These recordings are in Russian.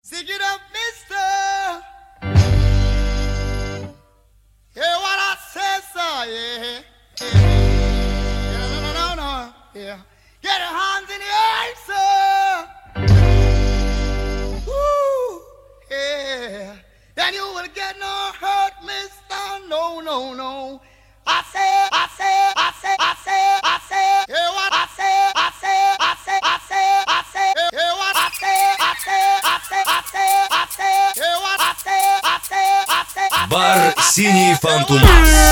Stick it up, mister. Hear what I said, sir, yeah. Yeah. No, yeah. Get your hands in the air, sir. Woo, yeah. Then you will get no hurt, mister. No. I say. Hear what I say. Hear what I say. Бар «Синий Фантумас».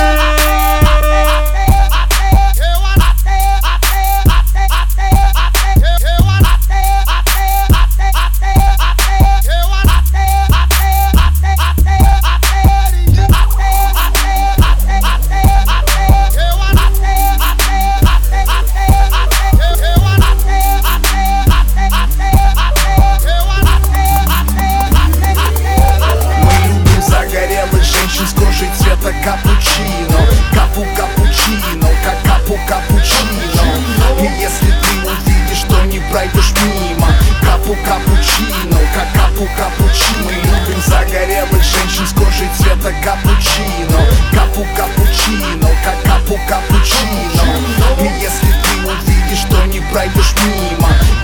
С кожей цвета капучино, капучино, как капучино. И если ты увидишь, то не пройдешь мимо. Капучино, как капучино. Мы любим загорелых женщин с кожей цвета капучино, капучино, как капучино. И если ты увидишь, то не пройдешь мимо.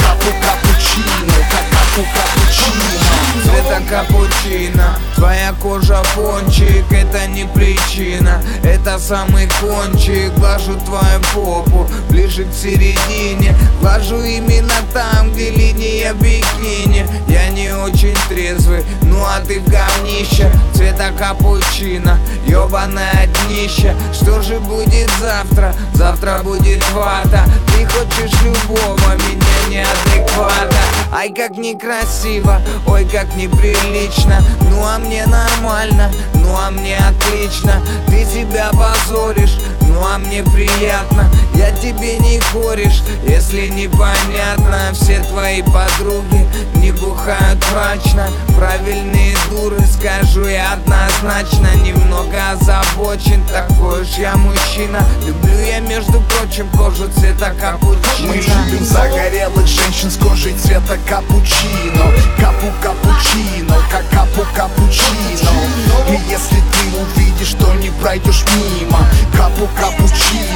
Капучино, как капучино. Цвета капучино, твоя кожа пончик, это не причина, это самый кончик. Глажу твою попу ближе к середине, глажу именно там, где линия бикини. Я не очень трезвый, ну а ты в говнище. Цвета капучино, ёбаное днище. Что же будет завтра? Завтра будет вата. Ты хочешь любого, меня неадеквата. Ай, как некрасиво, ой, как неприлично. Ну а мне нормально, ну а мне отлично. Ты себя позоришь, ну а мне приятно. Я тебе не кореш, если непонятно. Все твои подруги не бухают мрачно. Правильные дуры, скажу я однозначно. Немного озабочен, такой уж я мужчина. Люблю я, между прочим, кожу цвета капучино. Мы любим загорелых женщин с кожей цвета капучино, капучино, как капучино. И если ты увидишь, то не пройдешь мимо. Капучино.